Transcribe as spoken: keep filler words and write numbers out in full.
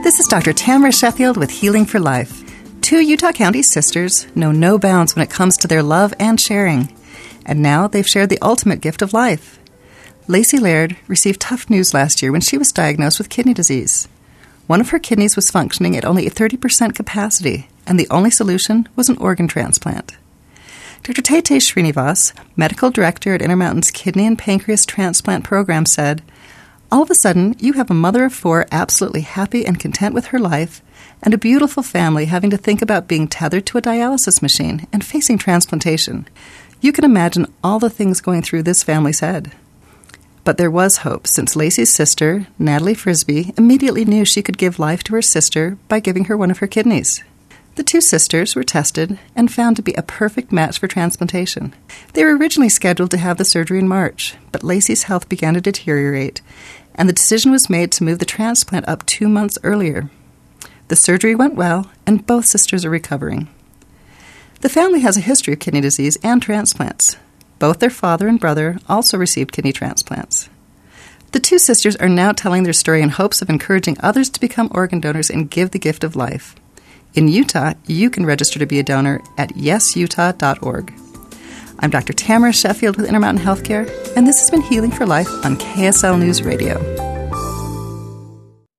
This is Doctor Tamara Sheffield with Healing for Life. Two Utah County sisters know no bounds when it comes to their love and sharing. And now they've shared the ultimate gift of life. Lacey Laird received tough news last year when she was diagnosed with kidney disease. One of her kidneys was functioning at only thirty percent capacity, and the only solution was an organ transplant. Doctor Tete Srinivas, medical director at Intermountain's Kidney and Pancreas Transplant Program, said, "All of a sudden, you have a mother of four absolutely happy and content with her life, and a beautiful family having to think about being tethered to a dialysis machine and facing transplantation. You can imagine all the things going through this family's head." But there was hope, since Lacey's sister, Natalie Frisbee, immediately knew she could give life to her sister by giving her one of her kidneys. The two sisters were tested and found to be a perfect match for transplantation. They were originally scheduled to have the surgery in March, but Lacey's health began to deteriorate, and the decision was made to move the transplant up two months earlier. The surgery went well, and both sisters are recovering. The family has a history of kidney disease and transplants. Both their father and brother also received kidney transplants. The two sisters are now telling their story in hopes of encouraging others to become organ donors and give the gift of life. In Utah, you can register to be a donor at yes utah dot org. I'm Doctor Tamara Sheffield with Intermountain Healthcare, and this has been Healing for Life on K S L News Radio.